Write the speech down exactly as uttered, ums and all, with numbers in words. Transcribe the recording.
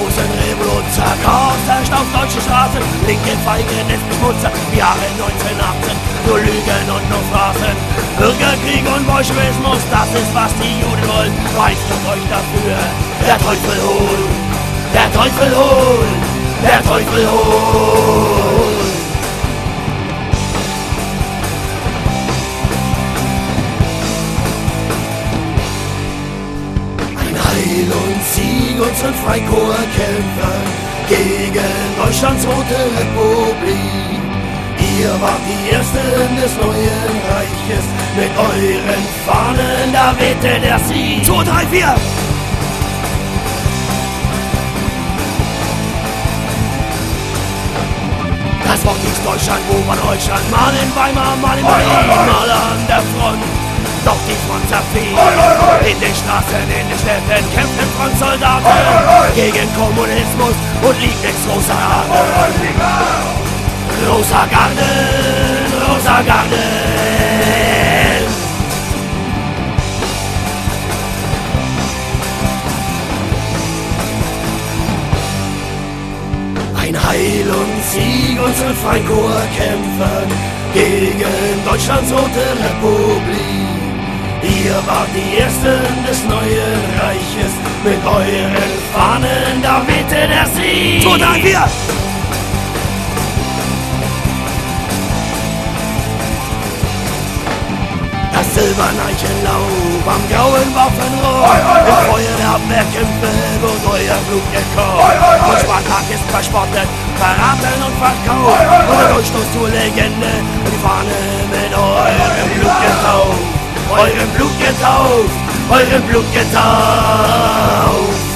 Hosenrevoluzzer, Chaos herrscht auf deutschen Straßen, linke Feigen ist Beschmutzer, Jahre neunzehnhundertachtzehn, nur Lügen und nur Phrasen. Bürgerkrieg und Bolschewismus, das ist was die Juden wollen, reißt euch dafür. Der Teufel holt, der Teufel holt, der Teufel holt. Heil und Sieg unseren Freikorps kämpfen gegen Deutschlands rote Republik. Ihr wart die Ersten des neuen Reiches, mit euren Fahnen, da wehte der Sieg. zwei, drei, vier! Das Wort ist Deutschland, wo war Deutschland? Mal in Weimar, mal in Berlin, mal an der Front. Doch die Front zerfiel. In den Straßen, in den Städten kämpfen Frontsoldaten gegen Kommunismus und Lieblings Rosa Garden. Rosa Garden, Rosa Garden. Ein Heil und Sieg unsere Freikorps kämpfen gegen Deutschlands rote Republik. Ihr wart die Ersten des neuen Reiches, mit euren Fahnen, da wehte der Sieg. zwei, drei, vier! Das silberne Eichenlaub am grauen Waffenrohr, im Feuer der Abwehrkämpfe wird euer Blut gekocht. Und Spartak ist verspottet, verraten und verkauft, und der Durchstoß zur Legende und die Fahne mit eurem Blut getauft. Eurem Blut getauft, eurem Blut getauft.